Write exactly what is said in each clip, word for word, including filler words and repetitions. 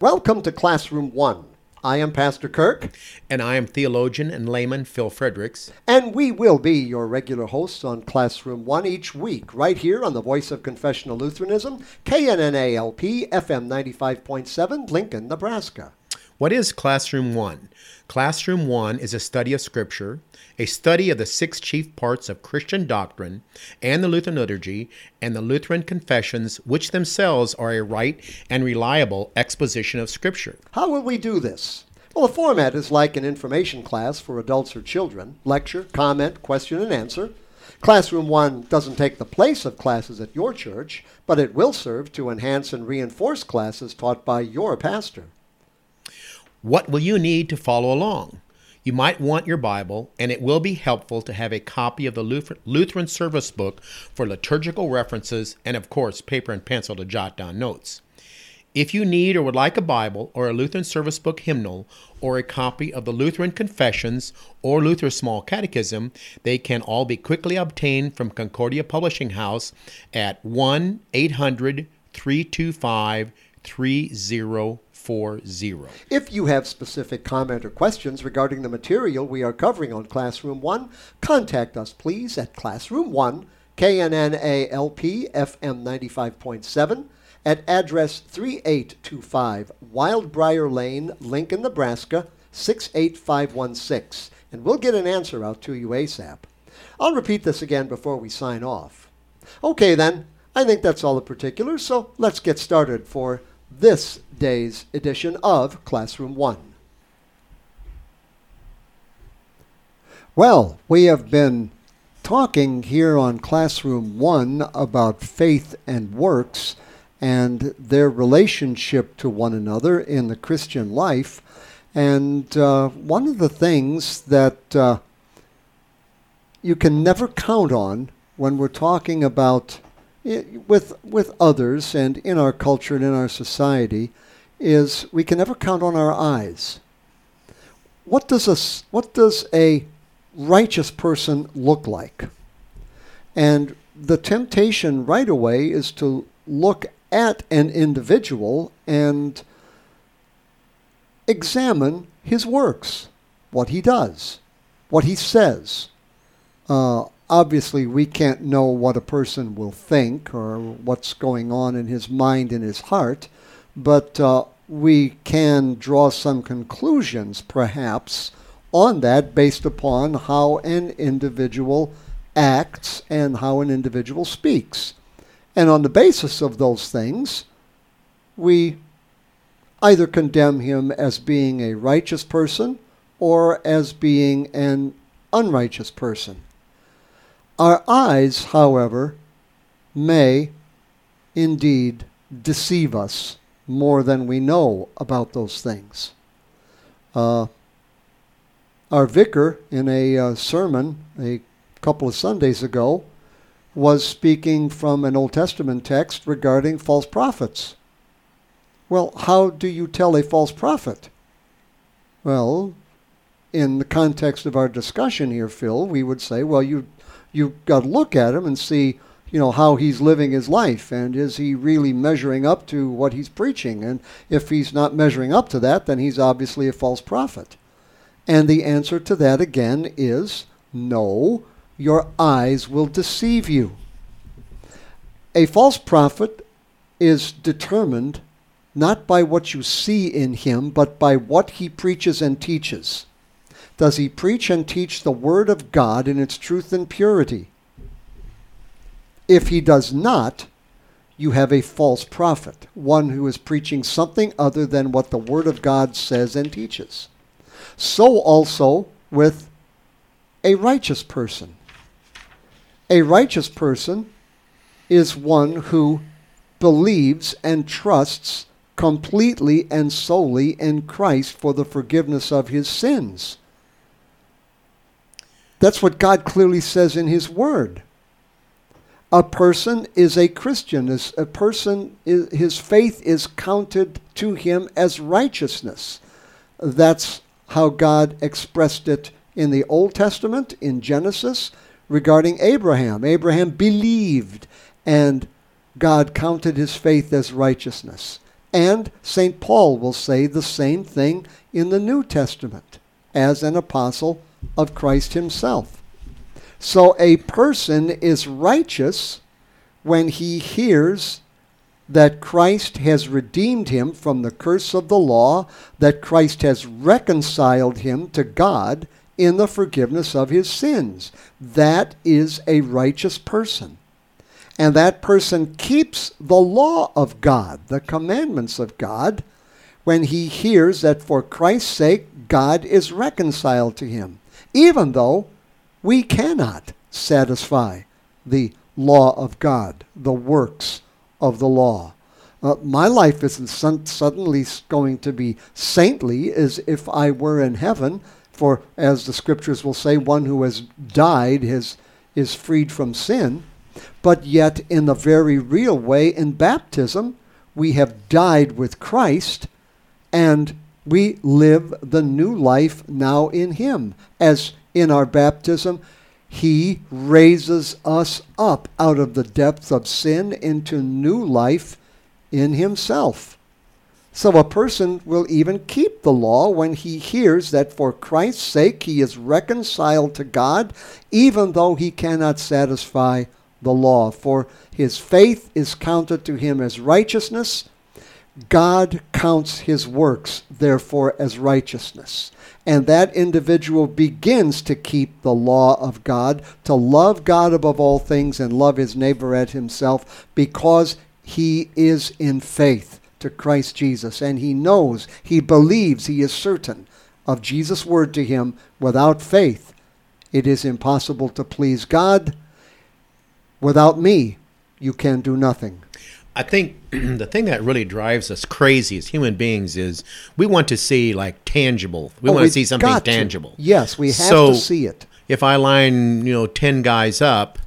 Welcome to Classroom One. I am Pastor Kirk. And I am theologian and layman Phil Fredericks. And we will be your regular hosts on Classroom One each week, right here on the Voice of Confessional Lutheranism, K N N A L P, F M ninety-five point seven, Lincoln, Nebraska. What is Classroom One? Classroom One is a study of Scripture, a study of the six chief parts of Christian doctrine and the Lutheran liturgy and the Lutheran confessions, which themselves are a right and reliable exposition of Scripture. How will we do this? Well, the format is like an information class for adults or children. Lecture, comment, question, and answer. Classroom One doesn't take the place of classes at your church, but it will serve to enhance and reinforce classes taught by your pastor. What will you need to follow along? You might want your Bible, and it will be helpful to have a copy of the Lutheran Service Book for liturgical references and, of course, paper and pencil to jot down notes. If you need or would like a Bible or a Lutheran Service Book hymnal or a copy of the Lutheran Confessions or Luther's Small Catechism, they can all be quickly obtained from Concordia Publishing House at one eight hundred, three two five, three zero four zero. If you have specific comment or questions regarding the material we are covering on Classroom One, contact us please at Classroom One, K N N A L P, F M ninety-five point seven, at address three eight two five Wildbriar Lane, Lincoln, Nebraska, six eight five one six, and we'll get an answer out to you ASAP. I'll repeat this again before we sign off. Okay then, I think that's all the particulars, so let's get started for this day's edition of Classroom One. Well, we have been talking here on Classroom One about faith and works and their relationship to one another in the Christian life. And uh, one of the things that uh, you can never count on when we're talking about with with others and in our culture and in our society is we can never count on our eyes. What does a, what does a righteous person look like? And the temptation right away is to look at an individual and examine his works, what he does, what he says. Uh, Obviously, we can't know what a person will think or what's going on in his mind and his heart, but uh, we can draw some conclusions, perhaps, on that based upon how an individual acts and how an individual speaks. And on the basis of those things, we either condemn him as being a righteous person or as being an unrighteous person. Our eyes, however, may indeed deceive us more than we know about those things. Uh, our vicar, in a uh, sermon a couple of Sundays ago, was speaking from an Old Testament text regarding false prophets. Well, how do you tell a false prophet? Well, in the context of our discussion here, Phil, we would say, well, you You've got to look at him and see, you know, how he's living his life, and is he really measuring up to what he's preaching? And if he's not measuring up to that, then he's obviously a false prophet. And the answer to that again is no, your eyes will deceive you. A false prophet is determined not by what you see in him, but by what he preaches and teaches. Does he preach and teach the Word of God in its truth and purity? If he does not, you have a false prophet, one who is preaching something other than what the Word of God says and teaches. So also with a righteous person. A righteous person is one who believes and trusts completely and solely in Christ for the forgiveness of his sins. That's what God clearly says in his word. A person is a Christian. A person, is, his faith is counted to him as righteousness. That's how God expressed it in the Old Testament, in Genesis, regarding Abraham. Abraham believed, and God counted his faith as righteousness. And Saint Paul will say the same thing in the New Testament as an apostle of Christ himself. So a person is righteous when he hears that Christ has redeemed him from the curse of the law, that Christ has reconciled him to God in the forgiveness of his sins. That is a righteous person. And that person keeps the law of God, the commandments of God, when he hears that for Christ's sake God is reconciled to him, even though we cannot satisfy the law of God, the works of the law. Uh, my life isn't sun- suddenly going to be saintly as if I were in heaven, for as the scriptures will say, one who has died has, is freed from sin. But yet in the very real way in baptism, we have died with Christ and we live the new life now in him. As in our baptism, he raises us up out of the depths of sin into new life in himself. So a person will even keep the law when he hears that for Christ's sake he is reconciled to God, even though he cannot satisfy the law. For his faith is counted to him as righteousness. God counts his works, therefore, as righteousness. And that individual begins to keep the law of God, to love God above all things and love his neighbor as himself, because he is in faith to Christ Jesus. And he knows, he believes, he is certain of Jesus' word to him. Without faith, it is impossible to please God. Without me, you can do nothing. I think the thing that really drives us crazy as human beings is we want to see like tangible. We oh, want to see something got tangible. To. Yes, we have so to see it. If I line, you know, ten guys up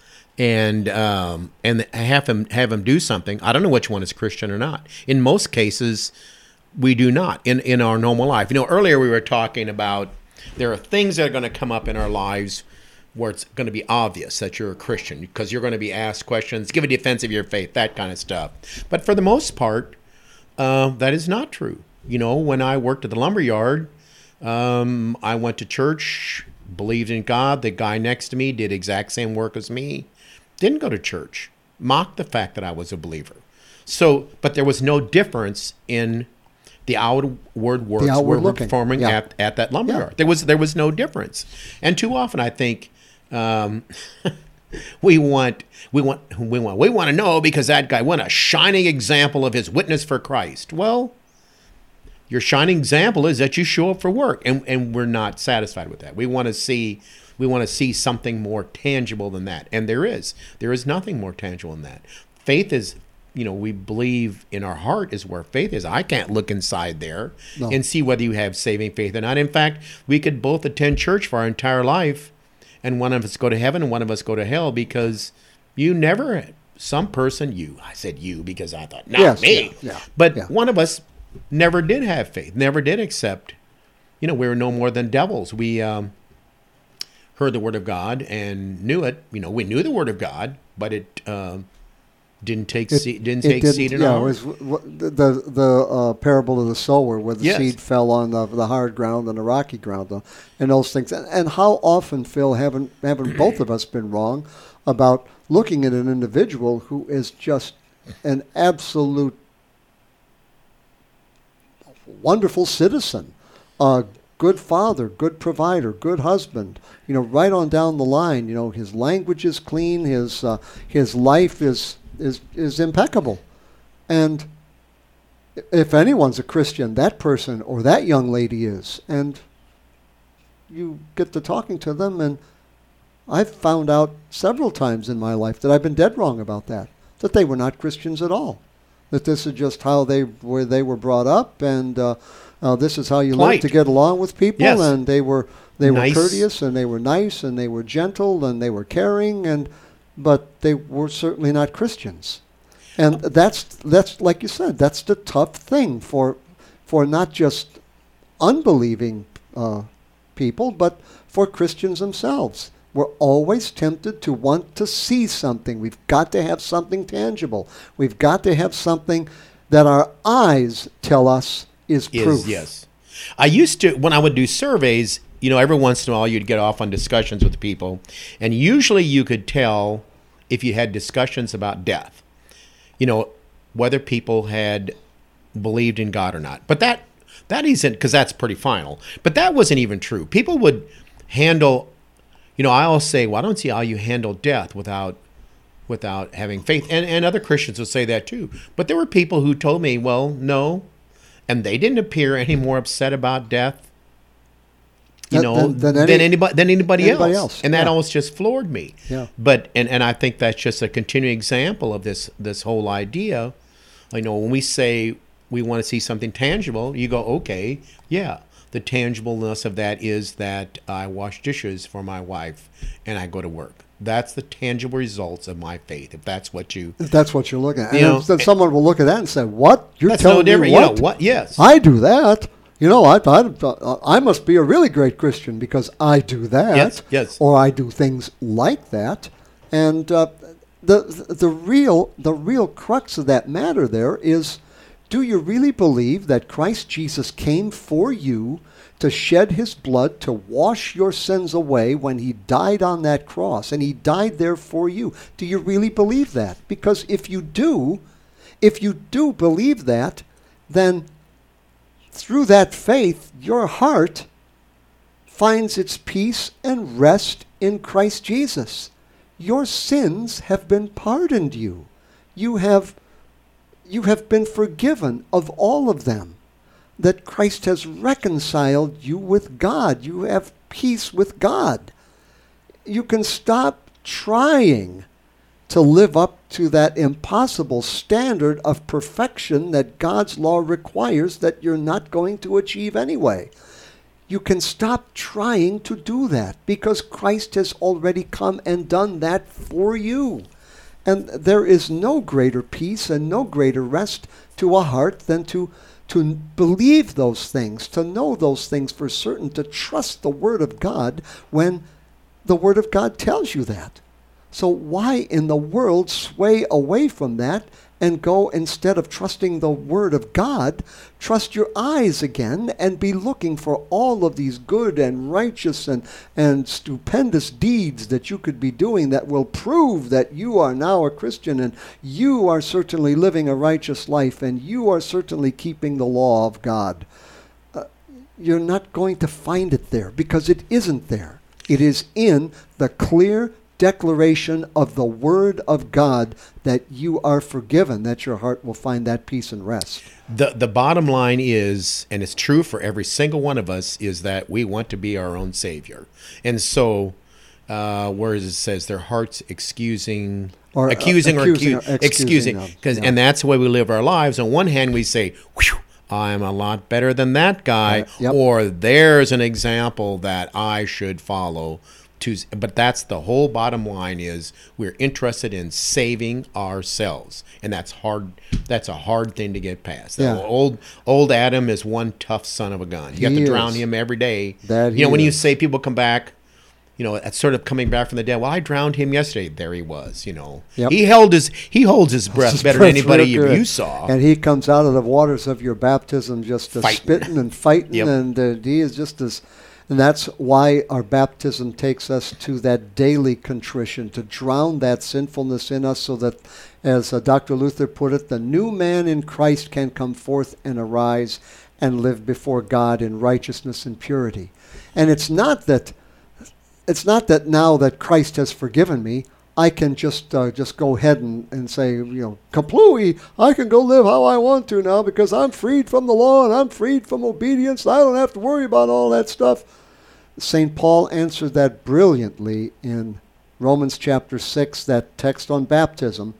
and um, and have them have them do something, I don't know which one is Christian or not. In most cases, we do not in in our normal life. You know, earlier we were talking about there are things that are going to come up in our lives where it's going to be obvious that you're a Christian because you're going to be asked questions, give a defense of your faith, that kind of stuff. But for the most part, uh, that is not true. You know, when I worked at the lumber yard, um, I went to church, believed in God. The guy next to me did exact same work as me, didn't go to church, mocked the fact that I was a believer. So, but there was no difference in the outward works outward we're looking. performing Yeah. at, at that lumber Yeah. yard. There was there was no difference. And too often, I think um, we want we want we want we want to know because that guy went a shining example of his witness for Christ. Well, your shining example is that you show up for work, and and we're not satisfied with that. We want to see we want to see something more tangible than that, and there is there is nothing more tangible than that. Faith is. You know, we believe in our heart is where faith is. I can't look inside there No. and see whether you have saving faith or not. In fact, we could both attend church for our entire life, and one of us go to heaven and one of us go to hell because you never, some person, you, I said you because I thought, not Yes, me. yeah, yeah, but yeah. one of us never did have faith, never did accept. You know, we were no more than devils. We um, heard the word of God and knew it. You know, we knew the word of God, but it... Um, Didn't take It- seed. Didn't it take didn't- seed in yeah, our it was w- the the, the uh, parable of the sower, where the Yes. seed fell on the, the hard ground and the rocky ground, uh, and those things. And, and how often, Phil, haven't haven't both of us been wrong about looking at an individual who is just an absolute wonderful citizen, a good father, good provider, good husband, you know, right on down the line. You know, his language is clean, his uh, his life is. is is impeccable. And if anyone's a Christian, that person or that young lady is. And you get to talking to them, and I've found out several times in my life that I've been dead wrong about that, that they were not Christians at all, that this is just how they were they were brought up, and uh, uh, this is how you learn Polite. to get along with people. Yes. And they were they Nice. were courteous, and they were nice, and they were gentle, and they were caring, and but they were certainly not Christians. And that's that's like you said, that's the tough thing for for not just unbelieving uh, people, but for Christians themselves. We're always tempted to want to see something. We've got to have something tangible. We've got to have something that our eyes tell us is Is, proof. yes. I used to, when I would do surveys, you know, every once in a while you'd get off on discussions with people, and usually you could tell if you had discussions about death, you know, whether people had believed in God or not. But that that isn't, because that's pretty final. But that wasn't even true. People would handle, you know, I always say, well, I don't see how you handle death without without having faith. And, and other Christians would say that too. But there were people who told me, well, no, and they didn't appear any more upset about death, you Than- know, than- than any- than anybody than anybody, anybody else. else, And that yeah. always just floored me. Yeah. But and, and I think that's just a continuing example of this this whole idea. You know, when we say we want to see something tangible, you go, okay, yeah. The tangibleness of that is that I wash dishes for my wife and I go to work. That's the tangible results of my faith, if that's what you... If that's what you're looking at. You And know, then someone will look at that and say, what? You're That's telling no different. me You what? know, what? Yes. I do that. You know, I, I, I must be a really great Christian because I do that. Yes, yes. Or I do things like that. And uh, the, the, real, the real crux of that matter there is, do you really believe that Christ Jesus came for you to shed his blood to wash your sins away when he died on that cross, and he died there for you? Do you really believe that? Because if you do, if you do believe that, then through that faith, your heart finds its peace and rest in Christ Jesus. Your sins have been pardoned you. You have, you have been forgiven of all of them. That Christ has reconciled you with God. You have peace with God. You can stop trying to live up to that impossible standard of perfection that God's law requires that you're not going to achieve anyway. You can stop trying to do that because Christ has already come and done that for you. And there is no greater peace and no greater rest to a heart than to to believe those things, to know those things for certain, to trust the Word of God when the Word of God tells you that. So why in the world sway away from that and go, instead of trusting the Word of God, trust your eyes again and be looking for all of these good and righteous and, and stupendous deeds that you could be doing that will prove that you are now a Christian and you are certainly living a righteous life and you are certainly keeping the law of God. Uh, you're not going to find it there because it isn't there. It is in the clear declaration of the Word of God that you are forgiven, that your heart will find that peace and rest. The the bottom line is, and it's true for every single one of us, is that we want to be our own Savior. And so, uh, whereas it says their hearts excusing, Or, uh, accusing, or accusing accu- or excusing excusing, of, because yeah. and that's the way we live our lives. On one hand, we say, "Whew, I'm a lot better than that guy," Uh, yep. or there's an example that I should follow. To, but that's the whole bottom line is we're interested in saving ourselves, and that's hard. That's a hard thing to get past. Yeah. Old old Adam is one tough son of a gun. You have He to drown is. him every day. That you know he when you is. say people come back, you know, it's sort of coming back from the dead. Well, I drowned him yesterday. There he was. You know, Yep. he held his he holds his breath His better breath than anybody real you, good. you saw. And he comes out of the waters of your baptism just uh, Fighting. spitting and fighting, Yep. and uh, he is just as. And that's why our baptism takes us to that daily contrition, to drown that sinfulness in us so that, as uh, Doctor Luther put it, the new man in Christ can come forth and arise and live before God in righteousness and purity. And it's not that, it's not that now that Christ has forgiven me, I can just uh, just go ahead and, and say, you know, kaplooey, I can go live how I want to now because I'm freed from the law and I'm freed from obedience. I don't have to worry about all that stuff. Saint Paul answered that brilliantly in Romans chapter six, that text on baptism.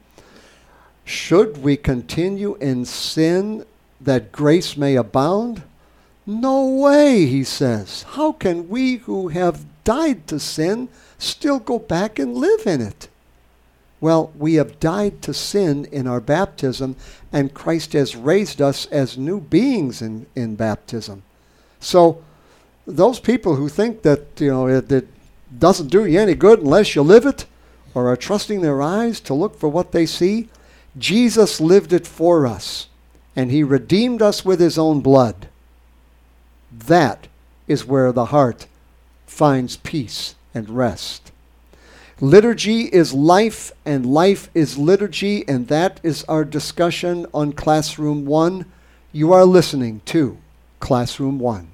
Should we continue in sin that grace may abound? No way, he says. How can we who have died to sin still go back and live in it? Well, we have died to sin in our baptism, and Christ has raised us as new beings in, in baptism. So those people who think that, you know, it, it doesn't do you any good unless you live it, or are trusting their eyes to look for what they see, Jesus lived it for us. and he redeemed us with his own blood. That is where the heart finds peace and rest. Liturgy is life, and life is liturgy, and that is our discussion on Classroom One. You are listening to Classroom One.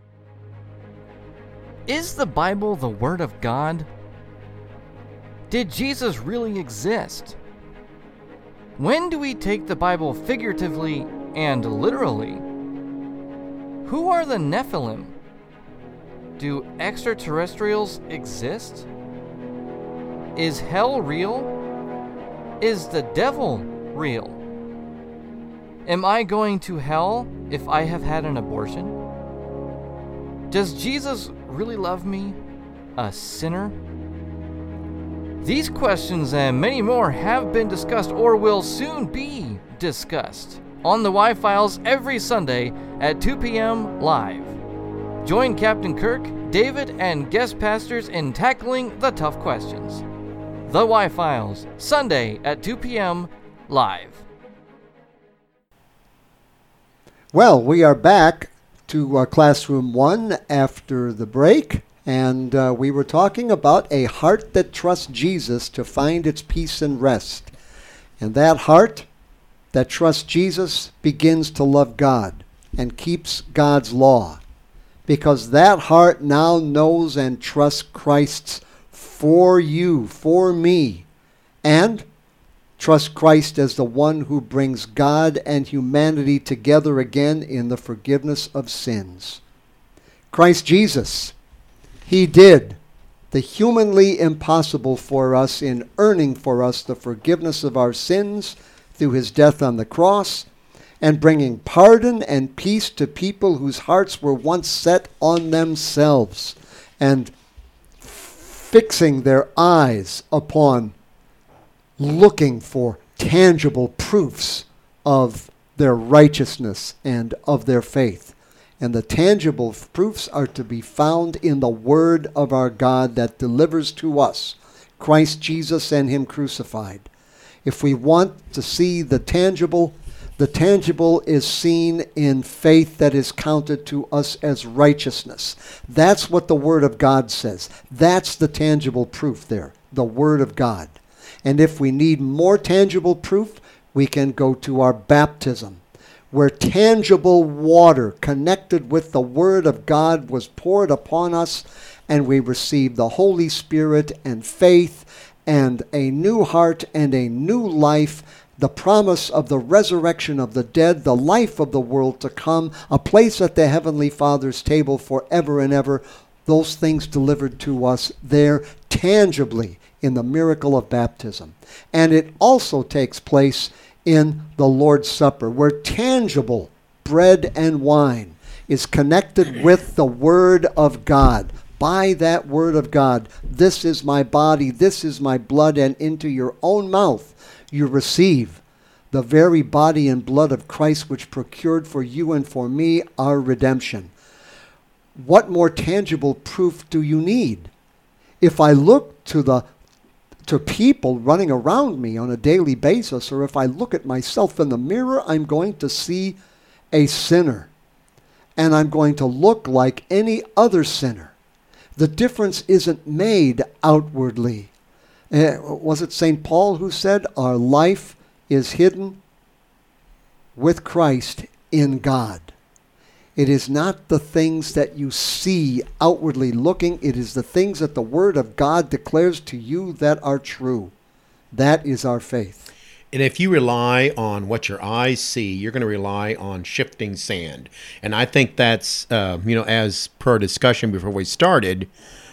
Is the Bible the Word of God? Did Jesus really exist? When do we take the Bible figuratively and literally? Who are the Nephilim? Do extraterrestrials exist? Is hell real? Is the devil real? Am I going to hell if I have had an abortion? Does Jesus really love me, a sinner? These questions and many more have been discussed or will soon be discussed on the Y-Files every Sunday at two p.m. live. Join Captain Kirk, David, and guest pastors in tackling the tough questions. The Y-Files, Sunday at two p.m. live. Well, we are back to uh, Classroom One after the break, and uh, we were talking about a heart that trusts Jesus to find its peace and rest. And that heart that trusts Jesus begins to love God and keeps God's law, because that heart now knows and trusts Christ's for you, for me, and trust Christ as the one who brings God and humanity together again in the forgiveness of sins. Christ Jesus, he did the humanly impossible for us in earning for us the forgiveness of our sins through his death on the cross, and bringing pardon and peace to people whose hearts were once set on themselves and fixing their eyes upon looking for tangible proofs of their righteousness and of their faith. And the tangible proofs are to be found in the Word of our God that delivers to us Christ Jesus and him crucified. If we want to see the tangible, the tangible is seen in faith that is counted to us as righteousness. That's what the Word of God says. That's the tangible proof there, the Word of God. And if we need more tangible proof, we can go to our baptism, where tangible water connected with the Word of God was poured upon us, and we received the Holy Spirit and faith and a new heart and a new life, the promise of the resurrection of the dead, the life of the world to come, a place at the Heavenly Father's table forever and ever. Those things delivered to us there tangibly in the miracle of baptism. And it also takes place in the Lord's Supper, where tangible bread and wine is connected with the Word of God. By that Word of God, this is my body, this is my blood, and into your own mouth you receive the very body and blood of Christ, which procured for you and for me our redemption. What more tangible proof do you need? If I look to the to people running around me on a daily basis, or if I look at myself in the mirror, I'm going to see a sinner, and I'm going to look like any other sinner. The difference isn't made outwardly. Uh, was it Saint Paul who said, our life is hidden with Christ in God? It is not the things that you see outwardly looking. It is the things that the Word of God declares to you that are true. That is our faith. And if you rely on what your eyes see, you're going to rely on shifting sand. And I think that's, uh, you know, as per discussion before we started,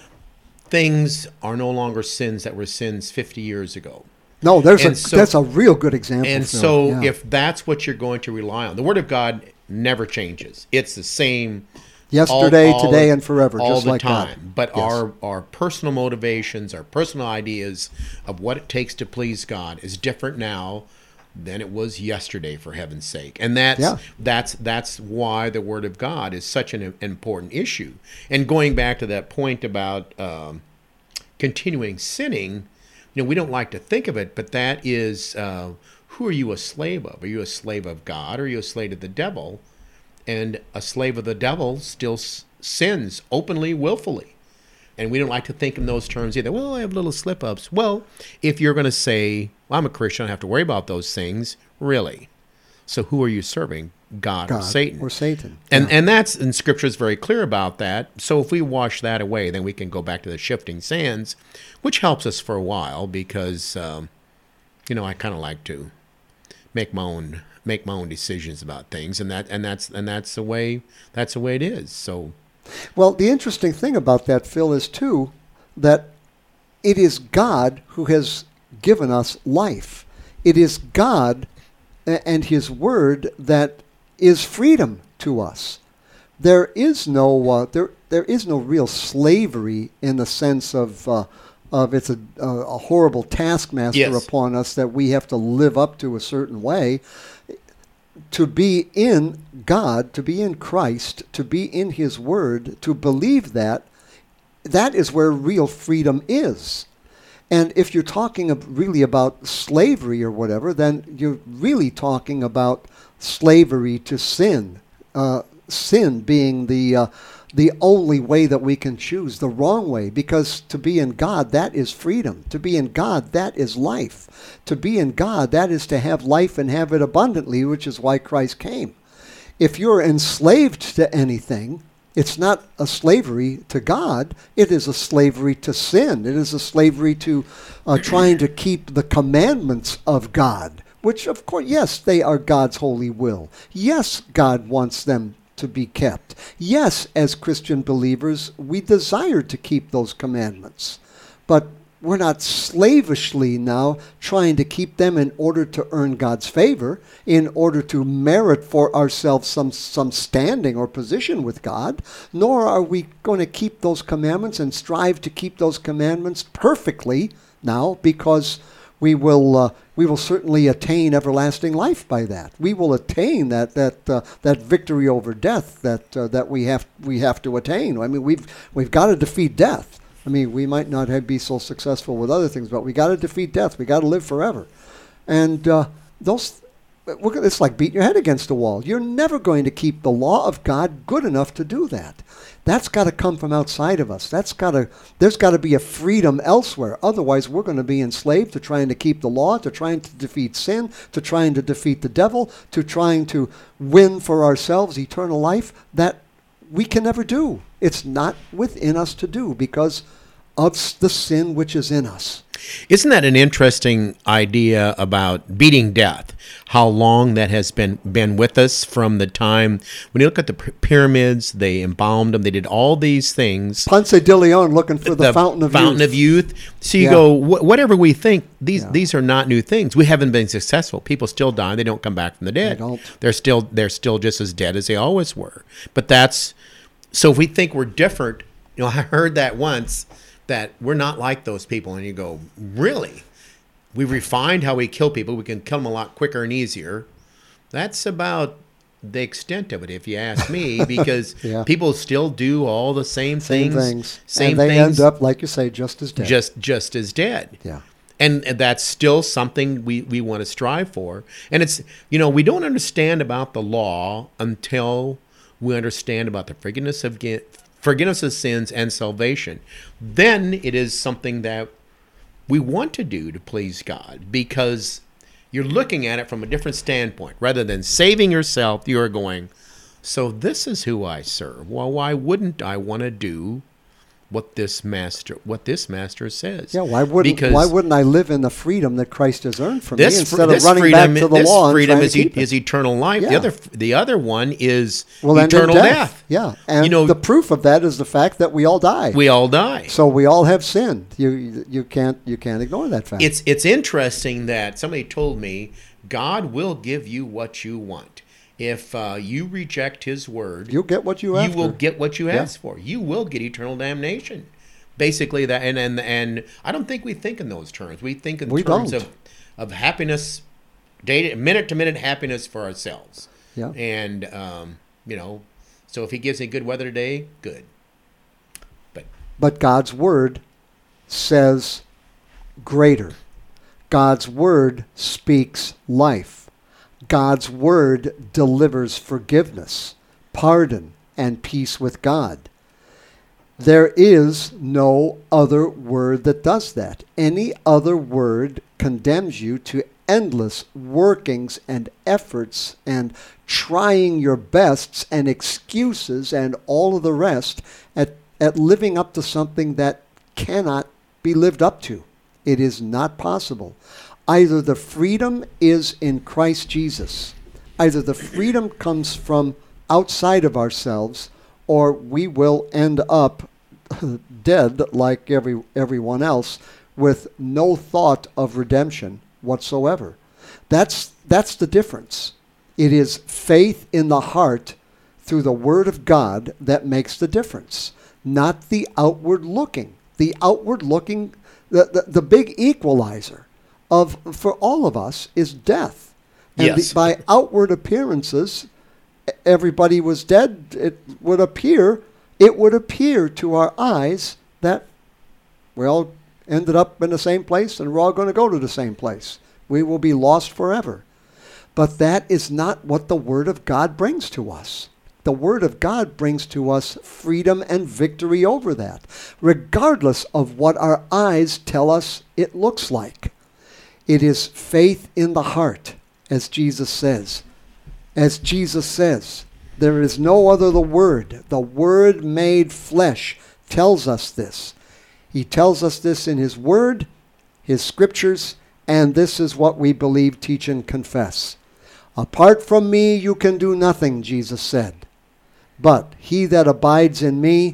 things are no longer sins that were sins fifty years ago. No, there's a, so, that's a real good example. And Phil. so yeah. if that's what you're going to rely on, the Word of God never changes. It's the same yesterday, all, all today, the, and forever, all just the like time. God. But Yes. our our personal motivations, our personal ideas of what it takes to please God is different now than it was yesterday, for heaven's sake. And that's Yeah. that's that's why the Word of God is such an important issue. And going back to that point about um, continuing sinning, you know, we don't like to think of it, but that is uh, who are you a slave of? Are you a slave of God, or are you a slave of the devil? And a slave of the devil still s- sins openly, willfully. And we don't like to think in those terms either. Well, I have little slip-ups. Well, if you're going to say, well, I'm a Christian, I don't have to worry about those things, really. So who are you serving? God, God or Satan? Or Satan. And Yeah. and that's, and Scripture is very clear about that. So if we wash that away, then we can go back to the shifting sands, which helps us for a while because, um, you know, I kind of like to make my own make my own decisions about things, and that and that's and that's the way that's the way it is. So. Well, the interesting thing about that, Phil, is too that it is God who has given us life. It is God and His Word that is freedom to us. There is no uh, there there is no real slavery in the sense of uh, of it's a, a, a horrible taskmaster Yes. upon us that we have to live up to a certain way. To be in God, to be in Christ, to be in His Word, to believe that, that is where real freedom is. And if you're talking ab- really about slavery or whatever, then you're really talking about slavery to sin. Uh, sin being the uh, the only way that we can choose, the wrong way. Because to be in God, that is freedom. To be in God, that is life. To be in God, that is to have life and have it abundantly, which is why Christ came. If you're enslaved to anything, it's not a slavery to God. It is a slavery to sin. It is a slavery to uh, trying to keep the commandments of God, which, of course, yes, they are God's holy will. Yes, God wants them to be kept. Yes, as Christian believers, we desire to keep those commandments. But we're not slavishly now trying to keep them in order to earn God's favor, in order to merit for ourselves some, some standing or position with God, nor are we going to keep those commandments and strive to keep those commandments perfectly now, because we will uh, we will certainly attain everlasting life by that. We will attain that that uh, that victory over death that uh, that we have we have to attain. I mean, we've we've got to defeat death. I mean, we might not have, be so successful with other things, but we got to defeat death. We got to live forever. And uh, those, it's like beating your head against a wall. You're never going to keep the law of God good enough to do that. That's got to come from outside of us. That's got to. There's got to be a freedom elsewhere. Otherwise, we're going to be enslaved to trying to keep the law, to trying to defeat sin, to trying to defeat the devil, to trying to win for ourselves eternal life. That we can never do. It's not within us to do because of the sin which is in us. Isn't that an interesting idea about beating death? How long that has been been with us from the time when you look at the p- pyramids, they embalmed them, they did all these things. Ponce de Leon looking for the, fountain of fountain youth. of youth. So you Yeah. go, wh- whatever we think, these Yeah. these are not new things. We haven't been successful. People still die. They don't come back from the dead. They don't. They're still they're still just as dead as they always were. But that's so if we think we're different. You know, I heard that once. That we're not like those people. And you go, really? We refined how we kill people. We can kill them a lot quicker and easier. That's about the extent of it, if you ask me, because Yeah. people still do all the same Same things. things. Same and they things, end up, like you say, just as dead. just just as dead. yeah. And and that's still something we, we want to strive for. And it's, you know, we don't understand about the law until we understand about the forgiveness of ge- forgiveness of sins and salvation. Then it is something that we want to do to please God, because you're looking at it from a different standpoint. Rather than saving yourself, you're going, so this is who I serve. Well, why wouldn't I want to do what this master what this master says? Yeah, why wouldn't Because why wouldn't I live in the freedom that Christ has earned for me this, instead fr- of this running freedom, back to the this law and freedom trying is, to e- keep it? is eternal life. The Yeah. other the other one is Will end in eternal death. Yeah, and You know, the proof of that is the fact that we all die. we all die. so we all have sinned. You you can't you can't ignore that fact. It's it's interesting that somebody told me God will give you what you want. If uh, you reject His word, You'll get what you you ask will for. get what you Yeah. ask for. You will get eternal damnation. Basically, that, and and and I don't think we think in those terms. We think in We terms don't. of of happiness, day minute to minute happiness for ourselves. Yeah. And um, you know, so if He gives me good weather today, good. But But God's word says greater. God's word speaks life. God's word delivers forgiveness, pardon, and peace with God. There is no other word that does that. Any other word condemns you to endless workings and efforts and trying your bests and excuses and all of the rest at, at living up to something that cannot be lived up to. It is not possible. Either the freedom is in Christ Jesus, either the freedom comes from outside of ourselves, or we will end up dead like every everyone else with no thought of redemption whatsoever. That's that's the difference. It is faith in the heart through the Word of God that makes the difference, not the outward looking. The outward looking, the, the, the big equalizer of for all of us is death. And Yes. the, by outward appearances, everybody was dead. It would appear, it would appear to our eyes that we all ended up in the same place and we're all going to go to the same place. We will be lost forever. But that is not what the Word of God brings to us. The Word of God brings to us freedom and victory over that, regardless of what our eyes tell us it looks like. It is faith in the heart, as Jesus says. As Jesus says, there is no other the Word. The Word made flesh tells us this. He tells us this in His Word, His Scriptures, and this is what we believe, teach, and confess. Apart from me, you can do nothing, Jesus said. But he that abides in me,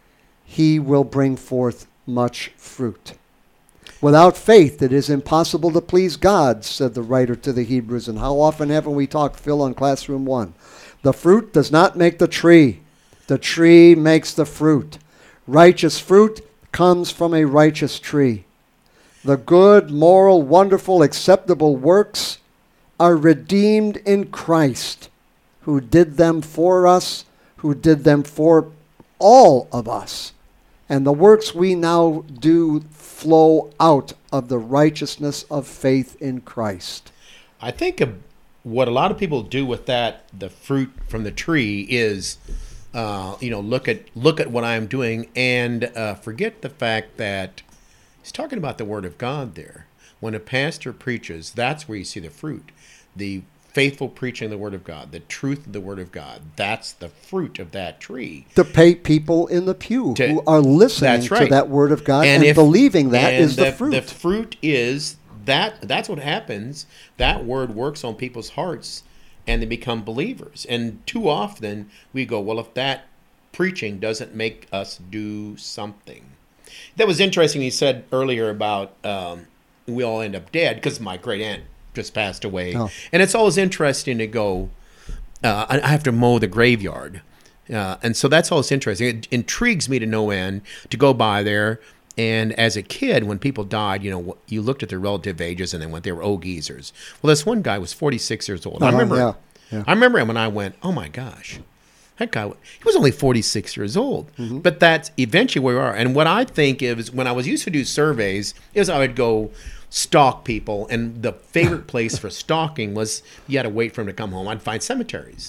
he will bring forth much fruit. Without faith, it is impossible to please God, said the writer to the Hebrews. And how often haven't we talked, Phil, on Classroom One? The fruit does not make the tree. The tree makes the fruit. Righteous fruit comes from a righteous tree. The good, moral, wonderful, acceptable works are redeemed in Christ, who did them for us, who did them for all of us. And the works we now do flow out of the righteousness of faith in Christ. I think of what a lot of people do with that, the fruit from the tree, is, uh, you know, look at look at what I'm doing and uh, forget the fact that he's talking about the Word of God there. When a pastor preaches, that's where you see the fruit. The faithful preaching of the Word of God, the truth of the Word of God, that's the fruit of that tree. To pay people in the pew To- who are listening That's right. to that Word of God and, if- believing that and is the, fruit. The fruit is that. That's what happens. That Word works on people's hearts, and they become believers. And too often we go, well, if that preaching doesn't make us do something. That was interesting. He said earlier about um, we all end up dead because my great aunt just passed away. Oh. And it's always interesting to go, uh, I I have to mow the graveyard. Uh, and so that's always interesting. It intrigues me to no end to go by there. And as a kid, when people died, you know, you looked at their relative ages and then went, they were old geezers. Well, this one guy was forty-six years old. I Uh-huh, remember yeah, yeah. I remember him when I went, oh my gosh, that guy, he was only forty-six years old. Mm-hmm. But that's eventually where we are. And what I think is when I was used to do surveys is I would go stalk people. And the favorite place for stalking was you had to wait for him to come home. I'd find cemeteries.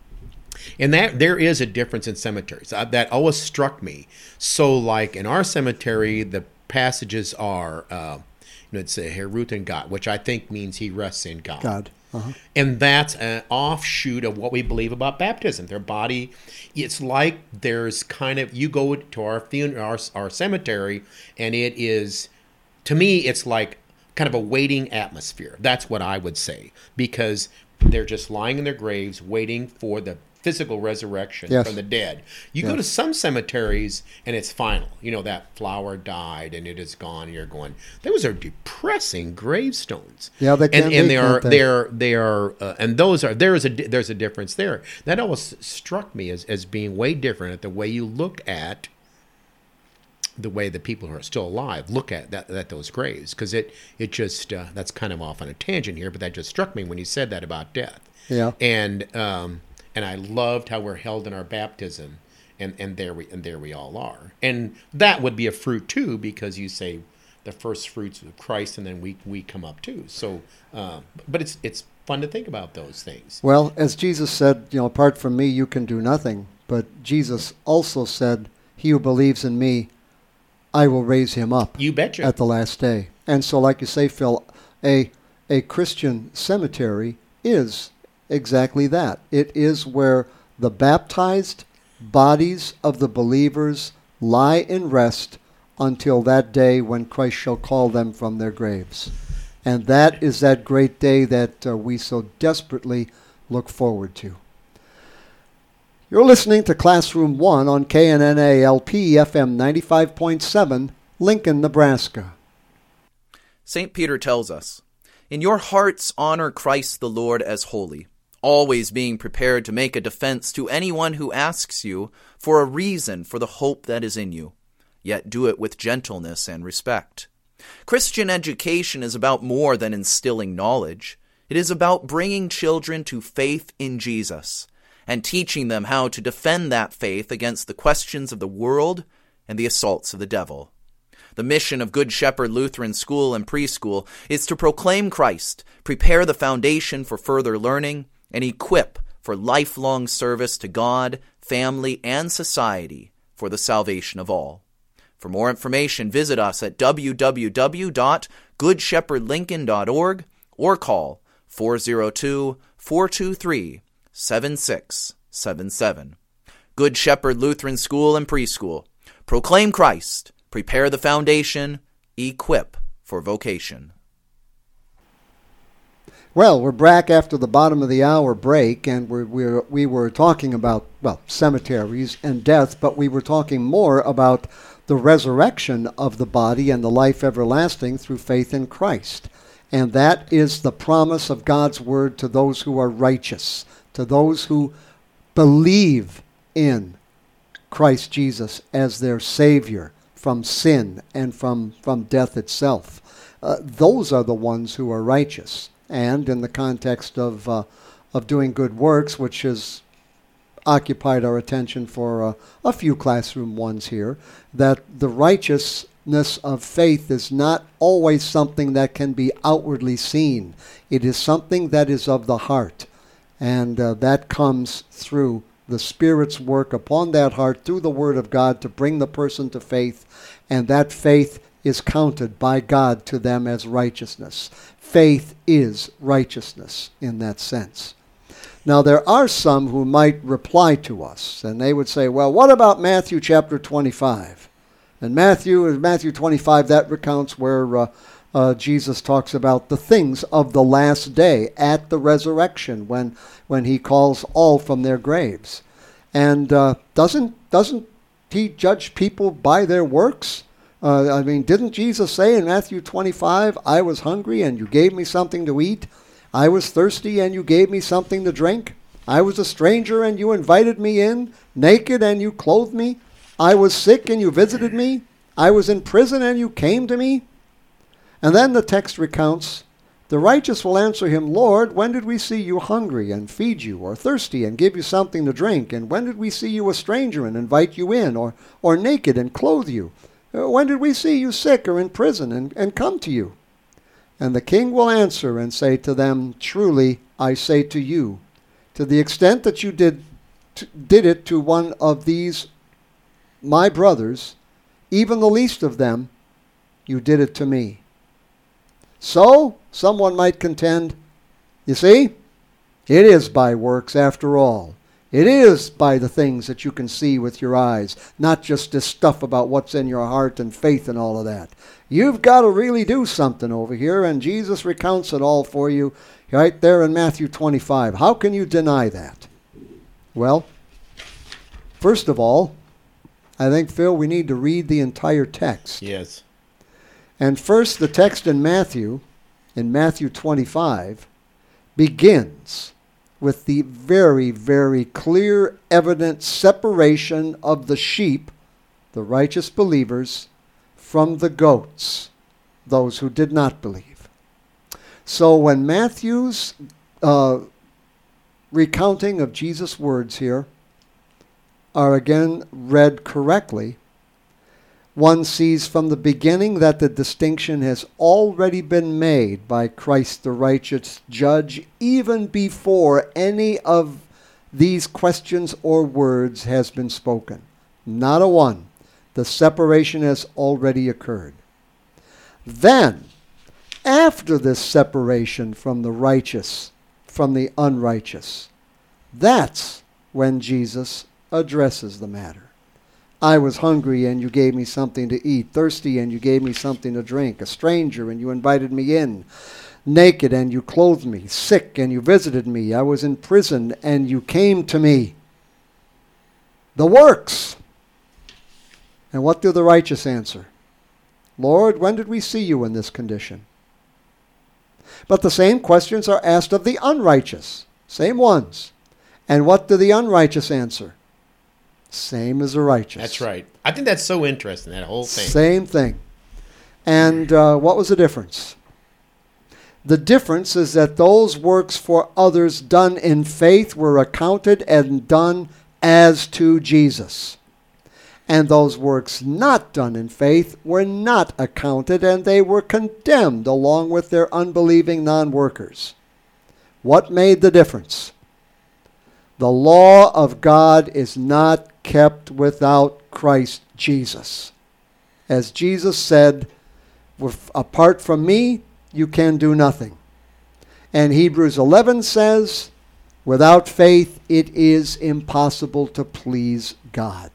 And that there is a difference in cemeteries. Uh, that always struck me. So like in our cemetery, the passages are, uh, you know, it's a Herut and God, which I think means he rests in God. God. Uh-huh. And that's an offshoot of what we believe about baptism. Their body, it's like there's kind of, you go to our funeral, our, our cemetery, and it is, to me, it's like kind of a waiting atmosphere. That's what I would say, because they're just lying in their graves waiting for the physical resurrection Yes. from the dead. You go Yes. to some cemeteries and it's final. You know, that flower died and it is gone. And you're going, those are depressing gravestones. Yeah, they can and, and be, they are can't they? they are they are uh, and those are there is a di- there's a difference there. That always struck me as as being way different at the way you look at the way the people who are still alive look at that at those graves, because it it just uh, that's kind of off on a tangent here, but that just struck me when you said that about death. Yeah. And um and I loved how we're held in our baptism, and and there we and there we all are, and that would be a fruit too, because you say the first fruits of Christ, and then we we come up too. So, uh, but it's it's fun to think about those things. Well, as Jesus said, you know, apart from me, you can do nothing. But Jesus also said, he who believes in me, I will raise him up. You betcha. At the last day. And so, like you say, Phil, a a Christian cemetery is exactly that. It is where the baptized bodies of the believers lie in rest until that day when Christ shall call them from their graves. And that is that great day that uh, we so desperately look forward to. You're listening to Classroom One on K N N A L P F M ninety-five point seven, Lincoln, Nebraska. Saint Peter tells us, "In your hearts honor Christ the Lord as holy, always being prepared to make a defense to anyone who asks you for a reason for the hope that is in you, yet do it with gentleness and respect." Christian education is about more than instilling knowledge. It is about bringing children to faith in Jesus and teaching them how to defend that faith against the questions of the world and the assaults of the devil. The mission of Good Shepherd Lutheran School and Preschool is to proclaim Christ, prepare the foundation for further learning, and equip for lifelong service to God, family, and society for the salvation of all. For more information, visit us at w w w dot good shepherd lincoln dot org or call four oh two, four two three, seven six seven seven. Good Shepherd Lutheran School and Preschool. Proclaim Christ, prepare the foundation, equip for vocation. Well, we're back after the bottom of the hour break, and we're, we're, we were talking about, well, cemeteries and death, but we were talking more about the resurrection of the body and the life everlasting through faith in Christ. And that is the promise of God's word to those who are righteous, to those who believe in Christ Jesus as their Savior from sin and from, from death itself. Uh, those are the ones who are righteous. And in the context of uh, of doing good works, which has occupied our attention for uh, a few classroom ones here, that the righteousness of faith is not always something that can be outwardly seen. It is something that is of the heart. And uh, that comes through the Spirit's work upon that heart through the Word of God to bring the person to faith. And that faith is counted by God to them as righteousness. Faith is righteousness in that sense. Now, there are some who might reply to us, and they would say, well, what about Matthew chapter twenty-five? And Matthew, Matthew twenty-five, that recounts where uh, uh, Jesus talks about the things of the last day at the resurrection when when he calls all from their graves. And uh, doesn't doesn't he judge people by their works? Uh, I mean, didn't Jesus say in Matthew twenty-five, I was hungry and you gave me something to eat? I was thirsty and you gave me something to drink? I was a stranger and you invited me in, naked and you clothed me? I was sick and you visited me? I was in prison and you came to me? And then the text recounts, the righteous will answer him, Lord, when did we see you hungry and feed you, or thirsty and give you something to drink? And when did we see you a stranger and invite you in, or, or naked and clothe you? When did we see you sick or in prison and, and come to you? And the king will answer and say to them, truly, I say to you, to the extent that you did, t- did it to one of these my brothers, even the least of them, you did it to me. So, someone might contend, you see, it is by works after all. It is by the things that you can see with your eyes, not just this stuff about what's in your heart and faith and all of that. You've got to really do something over here, and Jesus recounts it all for you right there in Matthew twenty-five. How can you deny that? Well, first of all, I think, Phil, we need to read the entire text. Yes. And first, the text in Matthew, in Matthew twenty-five, begins with the very, very clear, evident separation of the sheep, the righteous believers, from the goats, those who did not believe. So when Matthew's uh, recounting of Jesus' words here are again read correctly, one sees from the beginning that the distinction has already been made by Christ the righteous judge even before any of these questions or words has been spoken. Not a one. The separation has already occurred. Then, after this separation from the righteous, from the unrighteous, that's when Jesus addresses the matter. I was hungry and you gave me something to eat, thirsty and you gave me something to drink, a stranger and you invited me in, naked and you clothed me, sick and you visited me, I was in prison and you came to me. The works. And what do the righteous answer? Lord, when did we see you in this condition? But the same questions are asked of the unrighteous. Same ones. And what do the unrighteous answer? Same as the righteous. That's right. I think that's so interesting, that whole thing. Same thing. And uh, what was the difference? The difference is that those works for others done in faith were accounted and done as to Jesus. And those works not done in faith were not accounted, and they were condemned along with their unbelieving non-workers. What made the difference? The law of God is not kept without Christ Jesus. As Jesus said, apart from me, you can do nothing. And Hebrews eleven says, without faith, it is impossible to please God.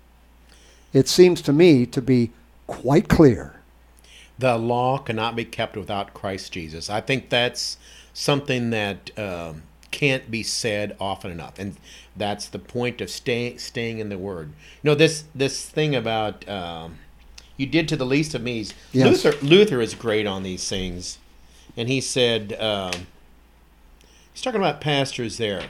It seems to me to be quite clear. The law cannot be kept without Christ Jesus. I think that's something that um, can't be said often enough, and that's the point of staying staying in the Word. You know, this this thing about um, you did to the least of me. Yes. Luther Luther is great on these things, and he said um, he's talking about pastors there.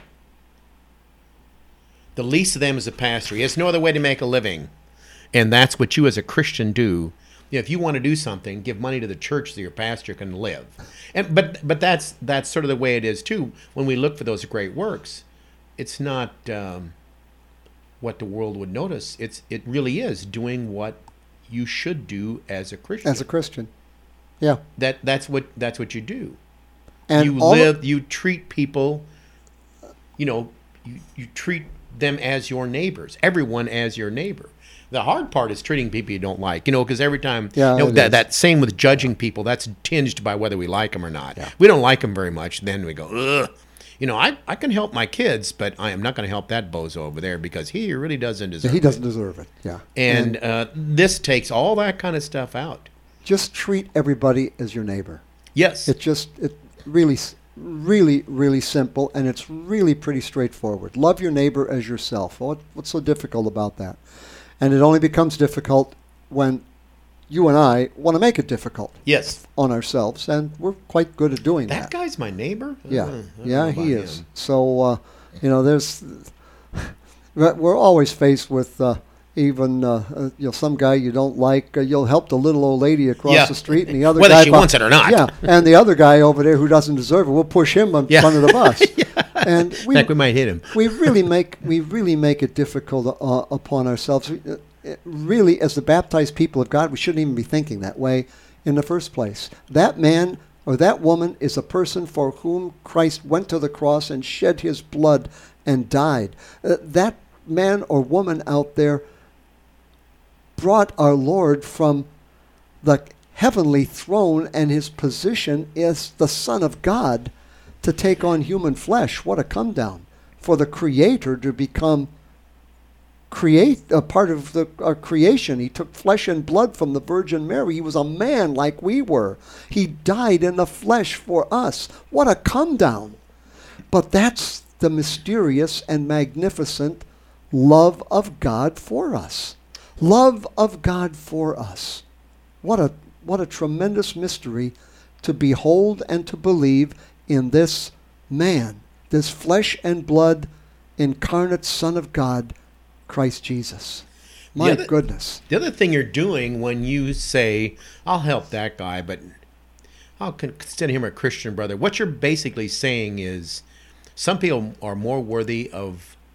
The least of them is a pastor. He has no other way to make a living. And that's what you as a Christian do. You know, if you want to do something, give money to the church so your pastor can live. And but but that's that's sort of the way it is too. When we look for those great works, it's not um, what the world would notice. It's it really is doing what you should do as a Christian. As a Christian, yeah. That that's what that's what you do. And you live. The, you treat people. You know, you you treat them as your neighbors. Everyone as your neighbor. The hard part is treating people you don't like, you know, because every time, yeah, you know, that, that same with judging people, that's tinged by whether we like them or not. Yeah. We don't like them very much, then we go, ugh. You know, I, I can help my kids, but I am not going to help that bozo over there because he really doesn't deserve it. He doesn't deserve it, yeah. And, and uh, this takes all that kind of stuff out. Just treat everybody as your neighbor. Yes. It just, it really, really, really simple, and it's really pretty straightforward. Love your neighbor as yourself. What, what's so difficult about that? And it only becomes difficult when you and I want to make it difficult. Yes. On ourselves, and we're quite good at doing that. That guy's my neighbor? Yeah, Uh, yeah, he is. him. So, uh, you know, there's, we're always faced with uh, even, uh, uh, you know, some guy you don't like. Uh, you'll help the little old lady across Yeah. the street, and the other Whether guy she bu- wants it or not. Yeah, and the other guy over there who doesn't deserve it, we'll push him in Yeah. front of the bus. Yeah. And In we, fact, we might hit him. we really make we really make it difficult uh, upon ourselves. We, uh, it really, as the baptized people of God, we shouldn't even be thinking that way in the first place. That man or that woman is a person for whom Christ went to the cross and shed his blood and died. Uh, that man or woman out there brought our Lord from the heavenly throne and his position as the Son of God to take on human flesh. What a come down for the Creator to become create a part of the our creation. He took flesh and blood from the Virgin Mary. He was a man like we were. He died in the flesh for us. What a come down. But that's the mysterious and magnificent love of God for us. Love of God for us. What a what a tremendous mystery to behold and to believe in this man, this flesh and blood incarnate Son of God, Christ Jesus. My other, goodness. The other thing you're doing when you say, I'll help that guy, but I'll consider him a Christian brother, what you're basically saying is some people are more worthy of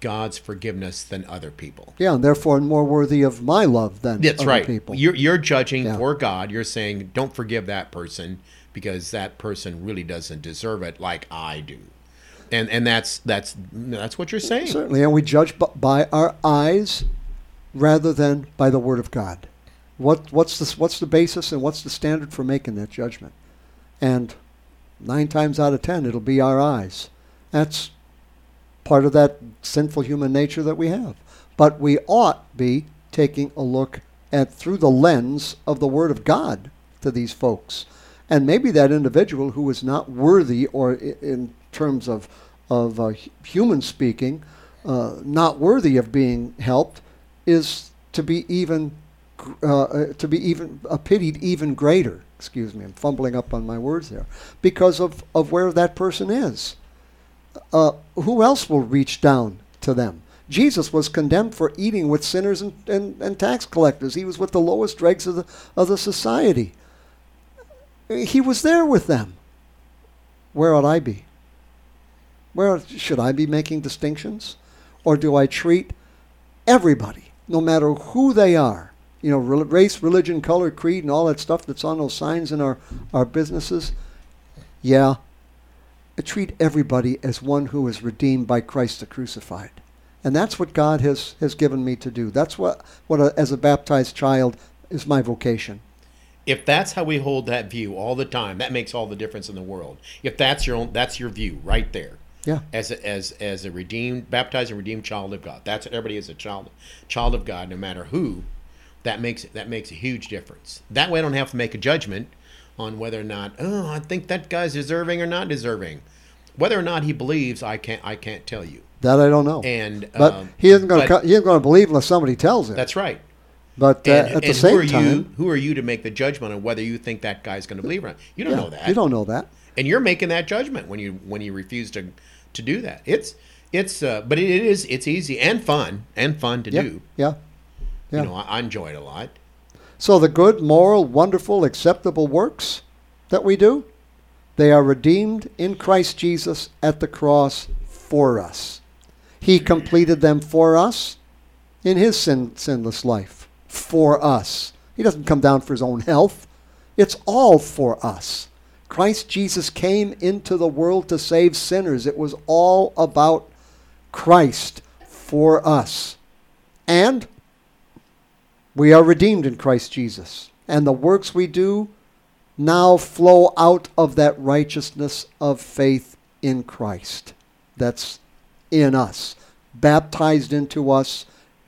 God's forgiveness than other people. Yeah, and therefore more worthy of my love than That's other right. people. You're, you're judging Yeah. for God. You're saying, don't forgive that person because that person really doesn't deserve it like I do. And and that's that's that's what you're saying. Certainly, and we judge b- by our eyes rather than by the Word of God. What what's the what's the basis and what's the standard for making that judgment? And nine times out of ten, it'll be our eyes. That's part of that sinful human nature that we have. But we ought be taking a look at through the lens of the Word of God to these folks. And maybe that individual who is not worthy, or i- in terms of of uh, hu- human speaking, uh, not worthy of being helped, is to be even gr- uh, uh, to be even uh, pitied even greater. Excuse me, I'm fumbling up on my words there, because of, of where that person is. Uh, who else will reach down to them? Jesus was condemned for eating with sinners and, and, and tax collectors. He was with the lowest dregs of the of the society. He was there with them. Where ought I be? Where should I be making distinctions? Or do I treat everybody, no matter who they are, you know, re- race, religion, color, creed, and all that stuff that's on those signs in our, our businesses? Yeah. I treat everybody as one who is redeemed by Christ the crucified. And that's what God has, has given me to do. That's what, what a, as a baptized child, is my vocation. If that's how we hold that view all the time, that makes all the difference in the world. If that's your own, that's your view right there. Yeah. As a, as as a redeemed, baptized and redeemed child of God. That's what everybody is, a child child of God, no matter who. That makes that makes a huge difference. That way, I don't have to make a judgment on whether or not, oh, I think that guy's deserving or not deserving. Whether or not he believes, I can't I can't tell you. That I don't know. And but um, he isn't going but- to he isn't going to believe unless somebody tells him. That's right. But uh, And, at the and same who are time, you? Who are you to make the judgment on whether you think that guy's going to believe or not? You don't yeah, know that. You don't know that. And you're making that judgment when you when you refuse to to do that. It's it's uh, but it is it's easy and fun and fun to Yeah, do. yeah, yeah. You know, I, I enjoy it a lot. So the good, moral, wonderful, acceptable works that we do, they are redeemed in Christ Jesus at the cross for us. He completed them for us in his sin, sinless life, for us. He doesn't come down for his own health. It's all for us. Christ Jesus came into the world to save sinners. It was all about Christ for us. And we are redeemed in Christ Jesus. And the works we do now flow out of that righteousness of faith in Christ that's in us, baptized into us,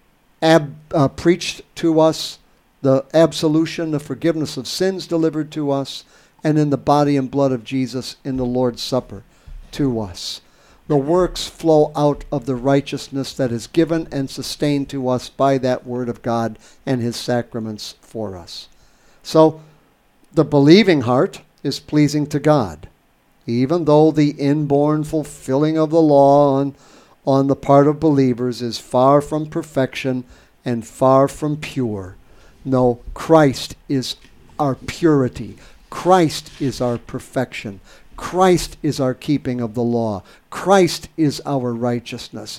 ab, uh, preached to us, the absolution, the forgiveness of sins delivered to us, and in the body and blood of Jesus in the Lord's Supper to us. The works flow out of the righteousness that is given and sustained to us by that Word of God and his sacraments for us. So the believing heart is pleasing to God, even though the inborn fulfilling of the law on, on the part of believers is far from perfection and far from pure. No, Christ is our purity. Christ is our perfection. Christ is our keeping of the law. Christ is our righteousness.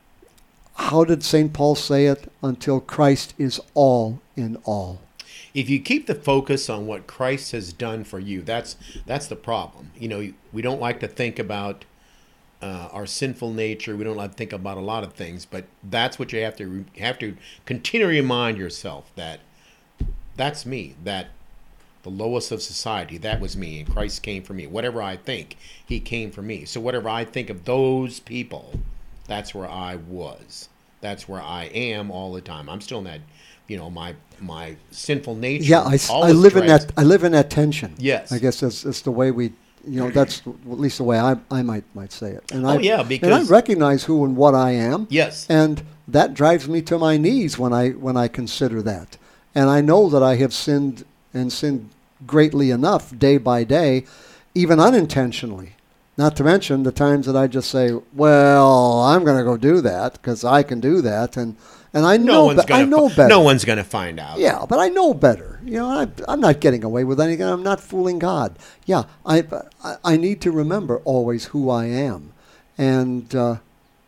How did Saint Paul say it? Until Christ is all in all. If you keep the focus on what Christ has done for you, that's that's the problem. You know, we don't like to think about uh, our sinful nature. We don't like to think about a lot of things, but that's what you have to re- have to continually remind yourself that that's me. That the lowest of society, that was me, and Christ came for me. Whatever I think, he came for me. So whatever I think of those people, that's where I was. That's where I am all the time. I'm still in that, you know, my my sinful nature. Yeah, I, s- I always live in drags- that. I live in that tension. Yes. I guess that's, that's the way we, you know, that's at least the way I I might might say it. And Oh, I, yeah, and I because- recognize who and what I am. Yes. And that drives me to my knees when I when I consider that. And I know that I have sinned and sinned greatly enough day by day, even unintentionally. Not to mention the times that I just say, "Well, I'm going to go do that because I can do that," and and I No know one's be- gonna I know fi- better. No one's gonna find out. Yeah, but I know better. You know, I, I'm not getting away with anything. I'm not fooling God. Yeah, I I, I need to remember always who I am, and uh,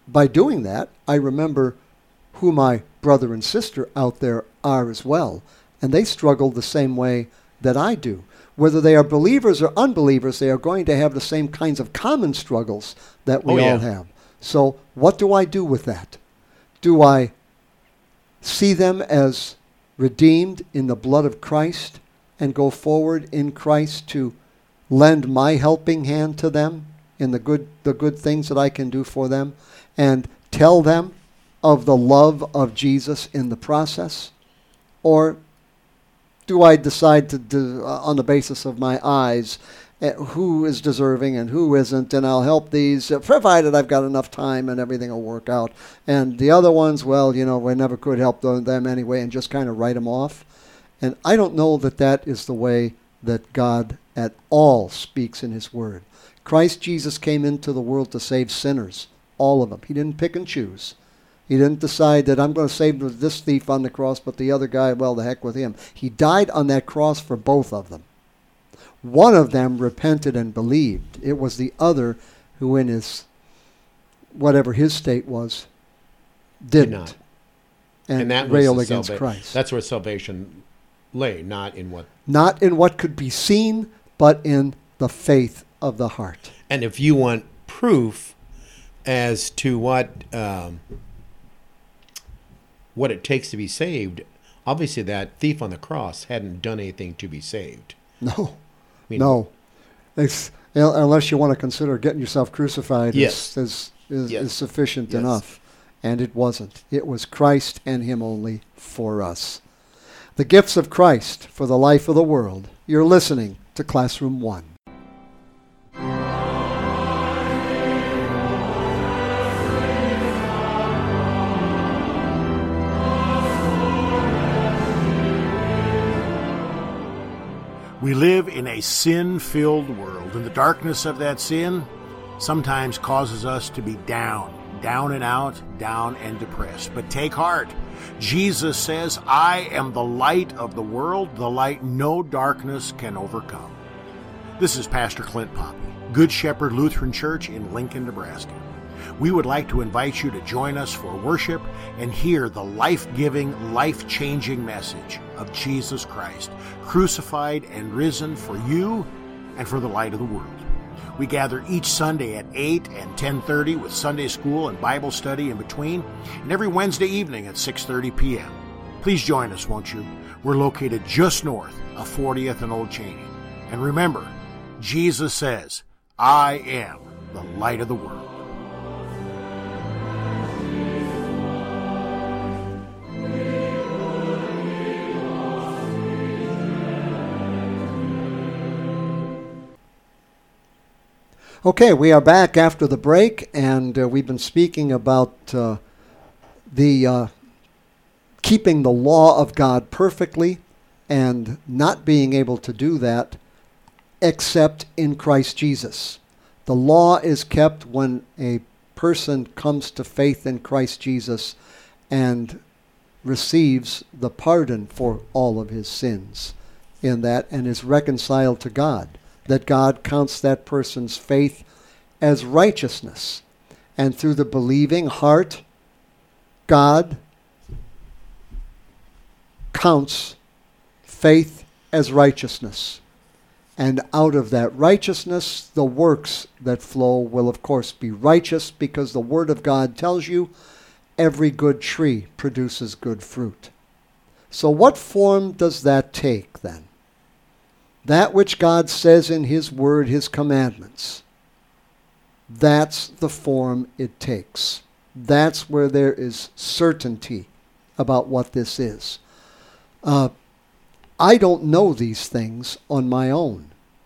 by doing that, I remember who my brother and sister out there are as well. And they struggle the same way that I do. Whether they are believers or unbelievers, they are going to have the same kinds of common struggles that we Oh, yeah. all have. So what do I do with that? Do I see them as redeemed in the blood of Christ and go forward in Christ to lend my helping hand to them in the good the good things that I can do for them, and tell them of the love of Jesus in the process? Or do I decide to do, uh, on the basis of my eyes, uh, who is deserving and who isn't, and I'll help these, uh, provided I've got enough time and everything will work out. And the other ones, well, you know, we never could help them them anyway, and just kind of write them off. And I don't know that that is the way that God at all speaks in his word. Christ Jesus came into the world to save sinners, all of them. He didn't pick and choose. He didn't decide that I'm going to save this thief on the cross, but the other guy, well, the heck with him. He died on that cross for both of them. One of them repented and believed. It was the other who, in his, whatever his state was, didn't. Did not. And, And that was railed the against salva- Christ. That's where salvation lay, not in what. Not in what could be seen, but in the faith of the heart. And if you want proof as to what um, what it takes to be saved, obviously that thief on the cross hadn't done anything to be saved. No. I mean, No. It's, unless you want to consider getting yourself crucified Yes. is, is, is, Yes. is sufficient Yes. enough. And it wasn't. It was Christ and him only for us. The gifts of Christ for the life of the world. You're listening to Classroom One. We live in a sin-filled world, and the darkness of that sin sometimes causes us to be down, down and out, down and depressed. But take heart. Jesus says, I am the light of the world, the light no darkness can overcome. This is Pastor Clint Poppy, Good Shepherd Lutheran Church in Lincoln, Nebraska. We would like to invite you to join us for worship and hear the life-giving, life-changing message of Jesus Christ, crucified and risen for you and for the light of the world. We gather each Sunday at eight and ten thirty with Sunday school and Bible study in between, and every Wednesday evening at six thirty p.m. Please join us, won't you? We're located just north of fortieth and Old Cheney. And remember, Jesus says, I am the light of the world. Okay, we are back after the break, and uh, we've been speaking about uh, the uh, keeping the law of God perfectly and not being able to do that except in Christ Jesus. The law is kept when a person comes to faith in Christ Jesus and receives the pardon for all of his sins in that and is reconciled to God. That God counts that person's faith as righteousness. And through the believing heart, God counts faith as righteousness. And out of that righteousness, the works that flow will, of course, be righteous, because the Word of God tells you every good tree produces good fruit. So what form does that take, then? That which God says in His Word, His commandments, that's the form it takes. That's where there is certainty about what this is. Uh, I don't know these things on my own.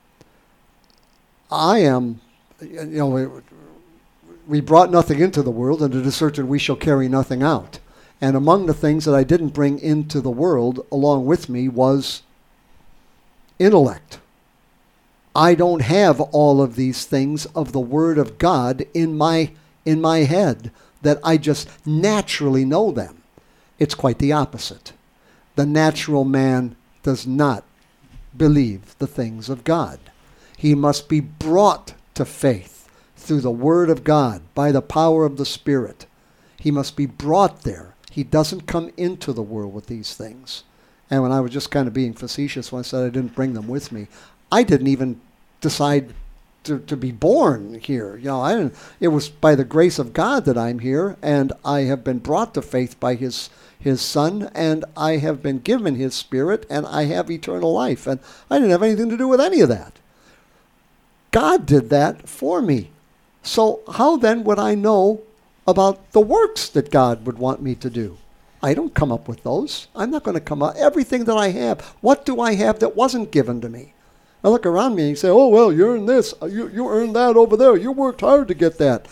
I am, you know, we brought nothing into the world, and it is certain we shall carry nothing out. And among the things that I didn't bring into the world along with me was intellect. I don't have all of these things of the Word of God in my in my head that I just naturally know them. It's quite the opposite. The natural man does not believe the things of God. He must be brought to faith through the Word of God, by the power of the Spirit. He must be brought there. He doesn't come into the world with these things. And when I was just kind of being facetious when I said I didn't bring them with me, I didn't even decide to, to be born here. You know, I didn't, it was by the grace of God that I'm here, and I have been brought to faith by his his Son, and I have been given his Spirit, and I have eternal life. And I didn't have anything to do with any of that. God did that for me. So how then would I know about the works that God would want me to do? I don't come up with those. I'm not going to come up. Everything that I have, what do I have that wasn't given to me? I look around me and you say, oh, well, you earned this. You, you earned that over there. You worked hard to get that.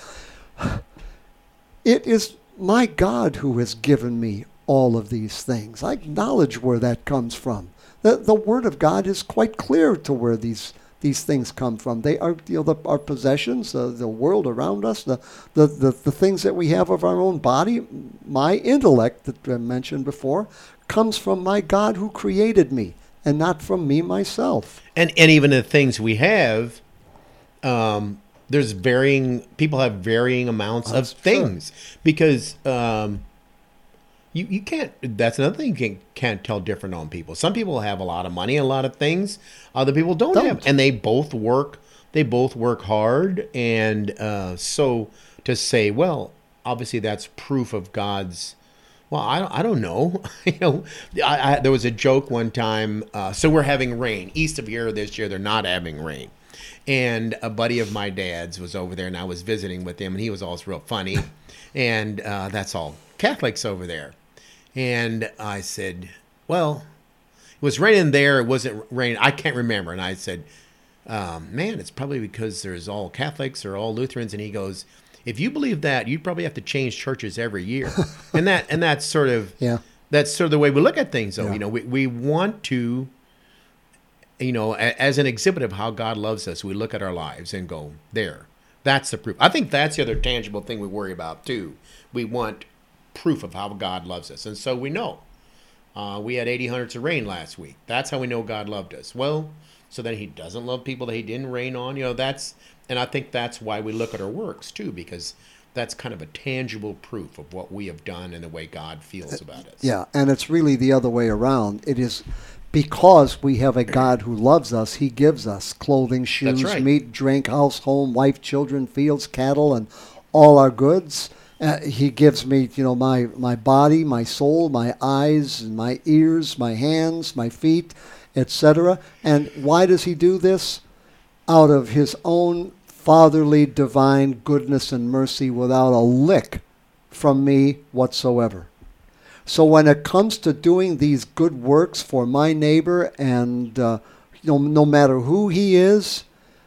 It is my God who has given me all of these things. I acknowledge where that comes from. The, the Word of God is quite clear to where these these things come from. They are, you know, the, our possessions, uh, the world around us, the, the, the, the things that we have of our own body. My intellect that I mentioned before comes from my God who created me, and not from me myself. And and even the things we have, um, there's varying, people have varying amounts That's of things. Sure. Because um, you, you can't, that's another thing, you can't, can't tell different on people. Some people have a lot of money, a lot of things. Other people don't, don't. have. And they both work, they both work hard. And uh, so to say, well, obviously that's proof of God's, well, I don't, I don't know. you know, I, I, there was a joke one time. Uh, so we're having rain. East of here this year, they're not having rain. And a buddy of my dad's was over there, and I was visiting with him, and he was always real funny. And uh, that's all Catholics over there. And I said, well, it was raining there. It wasn't raining. I can't remember. And I said, um, man, it's probably because there's all Catholics or all Lutherans. And he goes, if you believe that, you'd probably have to change churches every year. and that and that's sort of yeah. that's sort of the way we look at things, though. Yeah. You know, we, we want to, you know, a, as an exhibit of how God loves us, we look at our lives and go, there, that's the proof. I think that's the other tangible thing we worry about, too. We want proof of how God loves us. And so we know. Uh, we had eighty hundredths of rain last week. That's how we know God loved us. Well, so that he doesn't love people that he didn't rain on, you know, that's, and I think that's why we look at our works, too, because that's kind of a tangible proof of what we have done and the way God feels about us. Yeah, and it's really the other way around. It is because we have a God who loves us, he gives us clothing, shoes, right. meat, drink, house, home, wife, children, fields, cattle, and all our goods. Uh, he gives me, you know, my, my body, my soul, my eyes, my ears, my hands, my feet, et cetera. And why does he do this? Out of his own fatherly, divine goodness and mercy, without a lick from me whatsoever. So when it comes to doing these good works for my neighbor, and uh, you know, no matter who he is,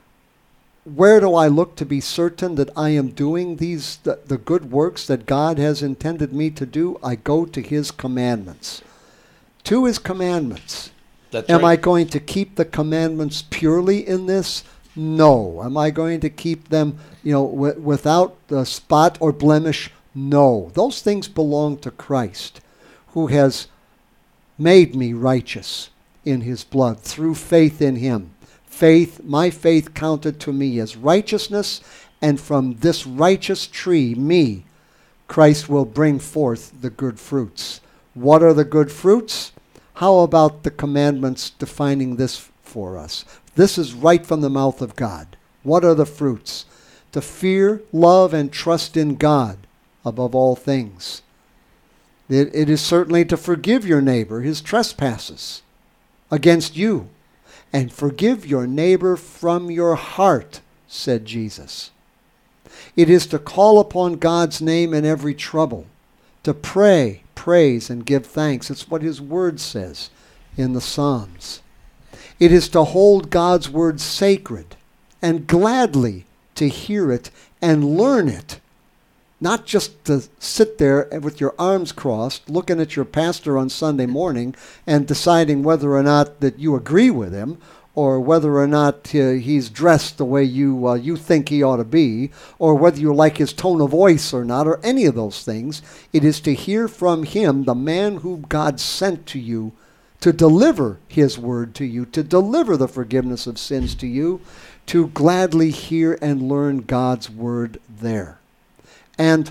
where do I look to be certain that I am doing these the, the good works that God has intended me to do? I go to his commandments. To his commandments. That's Am right. I going to keep the commandments purely in this? No. Am I going to keep them, you know, w- without uh, spot or blemish? No. Those things belong to Christ, who has made me righteous in his blood through faith in him. Faith, my faith counted to me as righteousness, and from this righteous tree, me, Christ will bring forth the good fruits. What are the good fruits? How about the commandments defining this for us? This is right from the mouth of God. What are the fruits? To fear, love, and trust in God above all things. It, it is certainly to forgive your neighbor his trespasses against you. And forgive your neighbor from your heart, said Jesus. It is to call upon God's name in every trouble, to pray, praise, and give thanks. It's what his word says in the Psalms. It is to hold God's word sacred and gladly to hear it and learn it. Not just to sit there with your arms crossed, looking at your pastor on Sunday morning and deciding whether or not that you agree with him, or whether or not uh, he's dressed the way you uh, you think he ought to be, or whether you like his tone of voice or not, or any of those things. It is to hear from him, the man whom God sent to you to deliver his word to you, to deliver the forgiveness of sins to you, to gladly hear and learn God's word there. And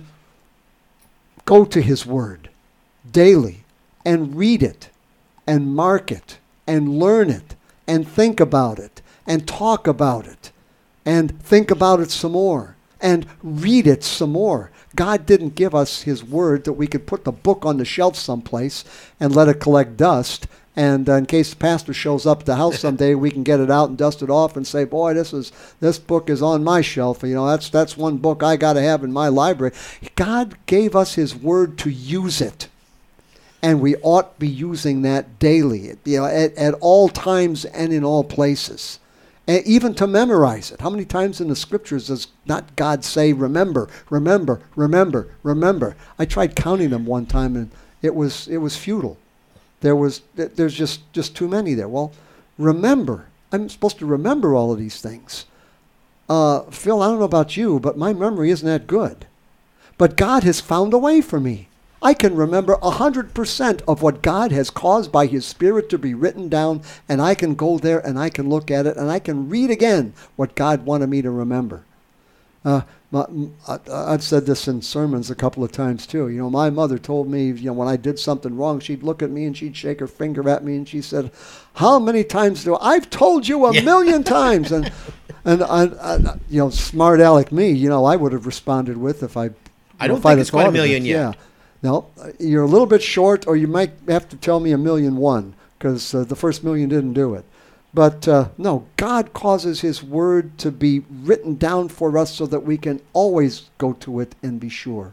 go to his word daily and read it and mark it and learn it and think about it and talk about it and think about it some more and read it some more. God didn't give us his word that we could put the book on the shelf someplace and let it collect dust. And uh, in case the pastor shows up at the house someday, we can get it out and dust it off and say, boy, this is this book is on my shelf. You know, that's that's one book I got to have in my library. God gave us his word to use it. And we ought to be using that daily, you know, at, at all times and in all places. And even to memorize it. How many times in the scriptures does not God say, remember, remember, remember, remember? I tried counting them one time, and it was it was futile. There was there's just, just too many there. Well, remember. I'm supposed to remember all of these things. Uh, Phil, I don't know about you, but my memory isn't that good. But God has found a way for me. I can remember one hundred percent of what God has caused by his Spirit to be written down, and I can go there and I can look at it and I can read again what God wanted me to remember. Uh, my, I've said this in sermons a couple of times too. You know, my mother told me, you know, when I did something wrong, she'd look at me and she'd shake her finger at me and she said, how many times do I, I've told you a yeah. million times. And, and I, I, you know, smart aleck me, you know, I would have responded with if I, I don't know, think it's quite a million it. yet. Yeah. No, you're a little bit short, or you might have to tell me a million one, because uh, the first million didn't do it. But uh, no, God causes his word to be written down for us so that we can always go to it and be sure.